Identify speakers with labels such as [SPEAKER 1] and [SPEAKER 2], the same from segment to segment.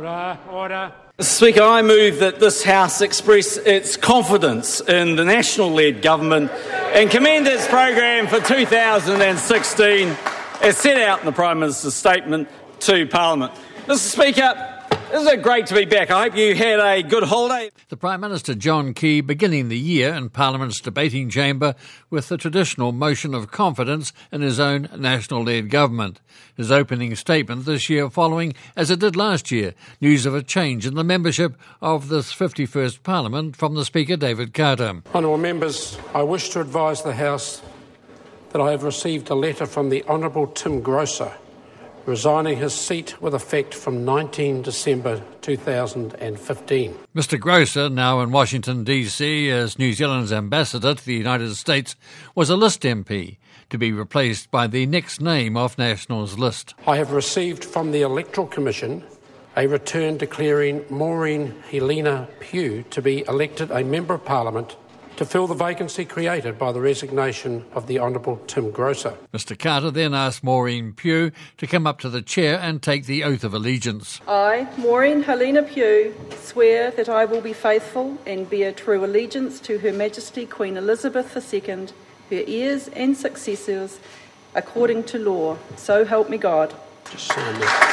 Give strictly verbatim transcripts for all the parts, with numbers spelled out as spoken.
[SPEAKER 1] Order, order.
[SPEAKER 2] Mister Speaker, I move that this House express its confidence in the National-led government and commend its program for two thousand sixteen as set out in the Prime Minister's statement to Parliament. Mister Speaker, isn't it great to be back? I hope you had a good holiday.
[SPEAKER 3] The Prime Minister John Key beginning the year in Parliament's debating chamber with the traditional motion of confidence in his own national-led government. His opening statement this year following, as it did last year, news of a change in the membership of this fifty-first Parliament from the Speaker David Carter.
[SPEAKER 4] Honourable Members, I wish to advise the House that I have received a letter from the Honourable Tim Grosser resigning his seat with effect from nineteenth December two thousand fifteen.
[SPEAKER 3] Mister Grosser, now in Washington D C as New Zealand's ambassador to the United States, was a List M P, to be replaced by the next name off National's list.
[SPEAKER 4] I have received from the Electoral Commission a return declaring Maureen Helena Pugh to be elected a Member of Parliament to fill the vacancy created by the resignation of the Honourable Tim Grosser.
[SPEAKER 3] Mister Carter then asked Maureen Pugh to come up to the chair and take the oath of allegiance.
[SPEAKER 5] I, Maureen Helena Pugh, swear that I will be faithful and bear true allegiance to Her Majesty Queen Elizabeth the Second, her heirs and successors, according to law. So help me God.
[SPEAKER 4] Just sign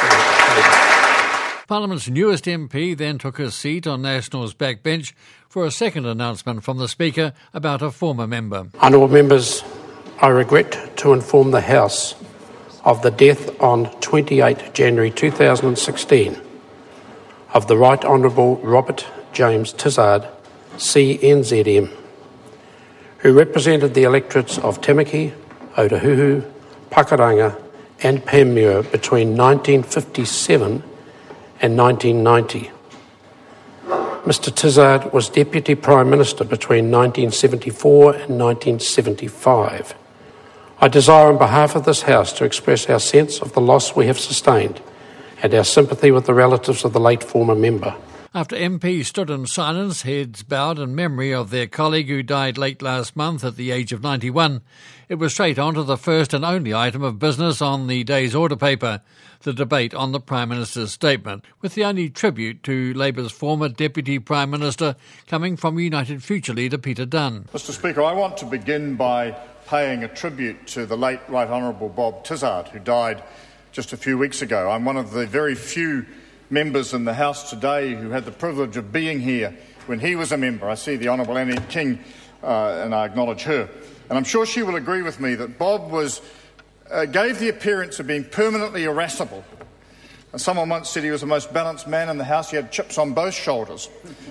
[SPEAKER 4] that.
[SPEAKER 3] Parliament's newest M P then took his seat on National's backbench for a second announcement from the Speaker about a former member.
[SPEAKER 4] Honourable Members, I regret to inform the House of the death on twenty-eighth January two thousand sixteen of the Right Honourable Robert James Tizard, C N Z M, who represented the electorates of Tamaki, Otahuhu, Pakuranga and Panmure between nineteen fifty-seven and nineteen ninety. Mister Tizard was Deputy Prime Minister between nineteen seventy-four and nineteen seventy-five. I desire on behalf of this House to express our sense of the loss we have sustained and our sympathy with the relatives of the late former member.
[SPEAKER 3] After M Ps stood in silence, heads bowed in memory of their colleague who died late last month at the age of ninety-one, it was straight on to the first and only item of business on the day's order paper, the debate on the Prime Minister's statement, with the only tribute to Labour's former Deputy Prime Minister coming from United Future leader Peter Dunne.
[SPEAKER 6] Mister Speaker, I want to begin by paying a tribute to the late Right Honourable Bob Tizard, who died just a few weeks ago. I'm one of the very few members in the House today who had the privilege of being here when he was a member. I see the Honourable Annette King uh, and I acknowledge her. And I'm sure she will agree with me that Bob was, uh, gave the appearance of being permanently irascible. And someone once said he was the most balanced man in the House. He had chips on both shoulders.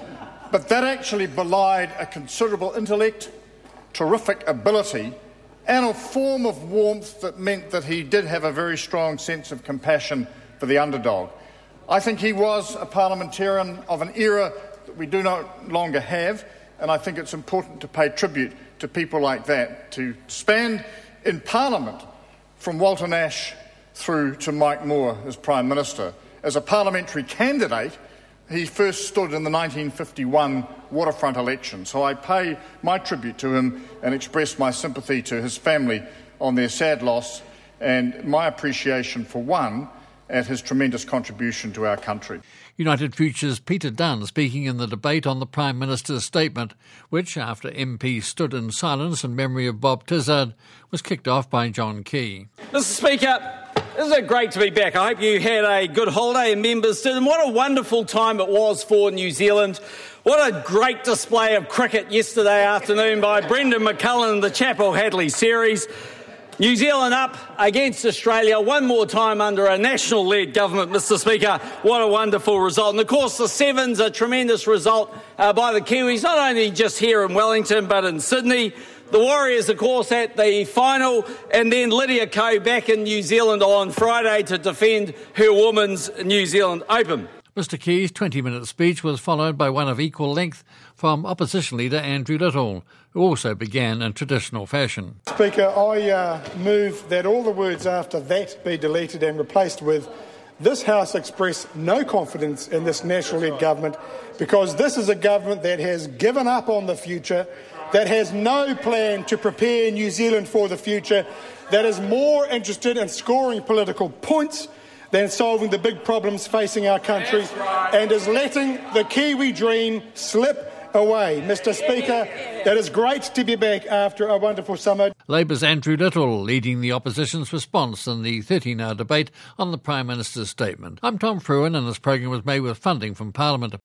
[SPEAKER 6] But that actually belied a considerable intellect, terrific ability, and a form of warmth that meant that he did have a very strong sense of compassion for the underdog. I think he was a parliamentarian of an era that we do no longer have, and I think it's important to pay tribute to people like that, to span in Parliament from Walter Nash through to Mike Moore as Prime Minister. As a parliamentary candidate, he first stood in the nineteen fifty-one waterfront election, so I pay my tribute to him and express my sympathy to his family on their sad loss and my appreciation for one at his tremendous contribution to our country.
[SPEAKER 3] United Future's Peter Dunne speaking in the debate on the Prime Minister's statement, which, after M Ps stood in silence in memory of Bob Tizard, was kicked off by John Key.
[SPEAKER 2] Mister Speaker, isn't it great to be back? I hope you had a good holiday and members did, and what a wonderful time it was for New Zealand. What a great display of cricket yesterday afternoon by Brendan McCullum in the Chappell Hadley series. New Zealand up against Australia one more time under a national-led government, Mister Speaker. What a wonderful result. And, of course, the Sevens, a tremendous result uh, by the Kiwis, not only just here in Wellington but in Sydney. The Warriors, of course, at the final, and then Lydia Ko back in New Zealand on Friday to defend her Women's New Zealand Open.
[SPEAKER 3] Mister Key's twenty-minute speech was followed by one of equal length from Opposition Leader Andrew Little, who also began in traditional fashion.
[SPEAKER 7] Speaker, I uh, move that all the words after that be deleted and replaced with "This House express no confidence in this national-led government because this is a government that has given up on the future, that has no plan to prepare New Zealand for the future, that is more interested in scoring political points than solving the big problems facing our country and is letting the Kiwi dream slip away. Mister Speaker, it is great to be back after a wonderful summer.
[SPEAKER 3] Labour's Andrew Little leading the opposition's response in the thirteen hour debate on the Prime Minister's statement. I'm Tom Fruin, and this programme was made with funding from Parliament.